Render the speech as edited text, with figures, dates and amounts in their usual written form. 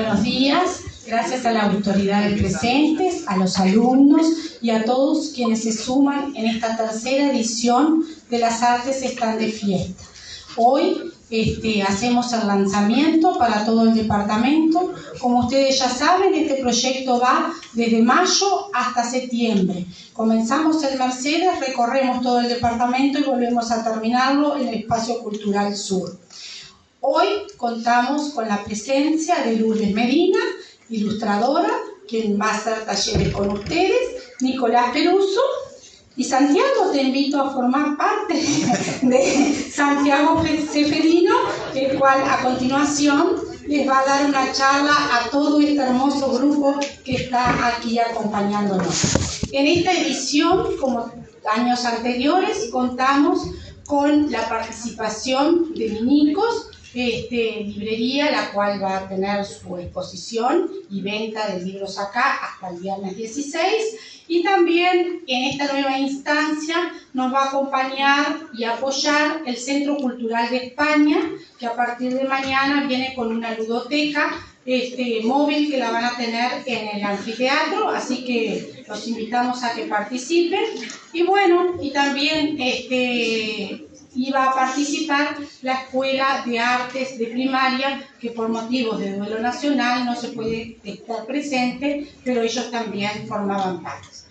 buenos días. Gracias a las autoridades presentes, a los alumnos y a todos quienes se suman en esta tercera edición de Las Artes Están de Fiesta. Hoy hacemos el lanzamiento para todo el departamento. Como ustedes ya saben, este proyecto va desde mayo hasta septiembre. Comenzamos en Mercedes, recorremos todo el departamento y volvemos a terminarlo en el Espacio Cultural Sur. Hoy contamos con la presencia de Lourdes Medina, ilustradora, quien va a hacer talleres con ustedes, Nicolás Peruso, y Santiago, te invito a formar parte de Santiago Ceferino, el cual a continuación les va a dar una charla a todo este hermoso grupo que está aquí acompañándonos. En esta edición, como años anteriores, contamos con la participación de Vinicos, librería, la cual va a tener su exposición y venta de libros acá hasta el viernes 16, y también en esta nueva instancia nos va a acompañar y apoyar el Centro Cultural de España, que a partir de mañana viene con una ludoteca móvil que la van a tener en el anfiteatro, así que los invitamos a que participen. Y bueno, y también iba a participar la Escuela de Artes de Primaria, que por motivos de duelo nacional no se puede estar presente, pero ellos también formaban parte.